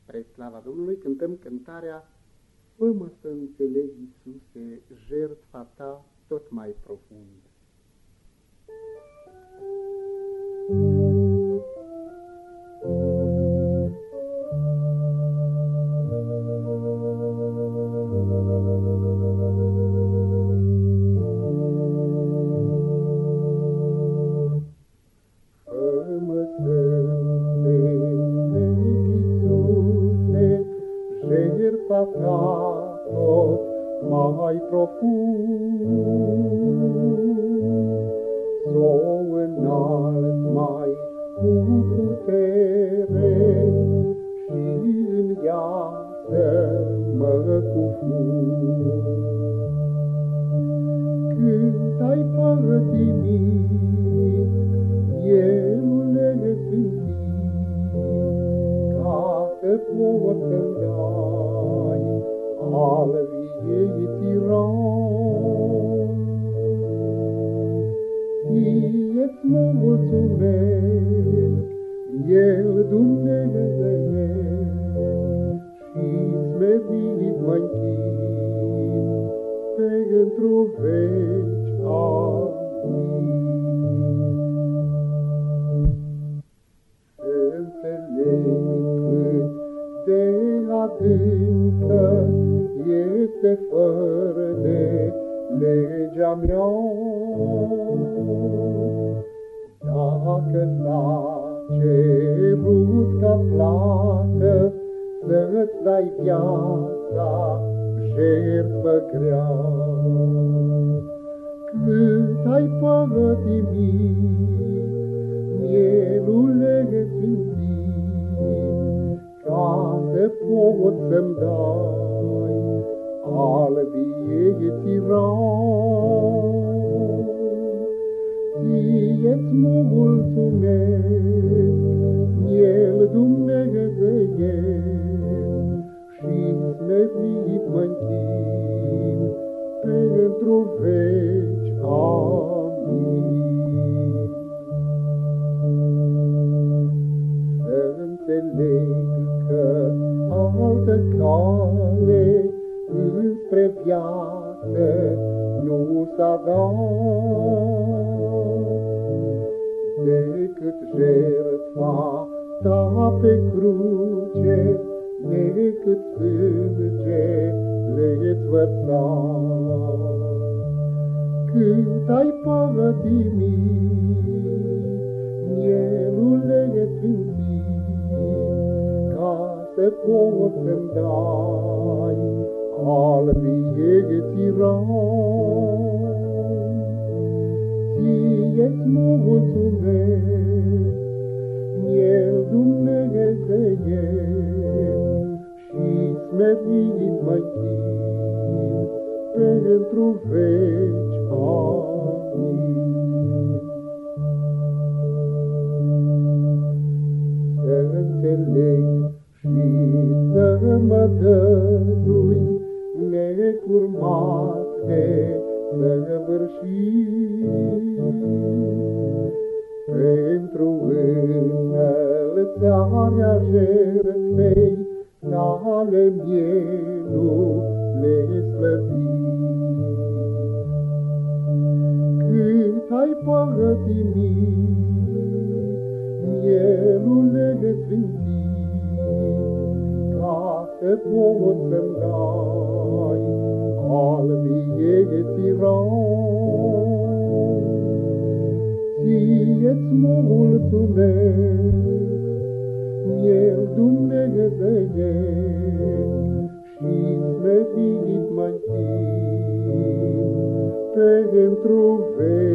Spre slava Domnului cântăm cântarea Fă-mă să înțeleg, Iisuse, jertfa Ta tot mai profund. Fă-mă să înțeleg, Iisuse, jertfa Ta tot mai profund, s-o înalt mai cu putere și în ea să mă cufund. Când ai pătimit mielule sfântit, ca să pot să-mi dai al vieții rar, Ție-ți mulțumesc, El Dumnezeu, și smerit mă-nchin pentru veci. Amin. Să înțeleg cât de adâncă este fără de legea mea, dacă s-a cerut ca plată să-ți dai viața, jertfă grea. Cât ai pătimit, mielule sfântit, ca să pot să-mi dai al vieții rar. Ție-ți mulțumesc, El Dumnezeu, și smerit mă-nchin pentru veci. Amin. Să înțeleg că altă cale înspre viață nu s-a dat, decât jertfa Ta pe cruce, decât sângele-ți vărsat. Cât ai pătimit, mielule sfântit, ca să pot să-mi dai al vieții rar. Ție-ți mulțumesc, El Dumnezeu, și smerit mă-nchin pentru veci. Amin. Să înțeleg și să mă dădui necurmat de săvârșit, pentru înălțarea jertfei Tale mielule slăvit. Cât ai pătimit, mielule sfântit, ca să pot să-mi dai al vieții rar. Ție-ți mulțumesc, El Dumnezeu, și smerit mă-nchin pentru veci.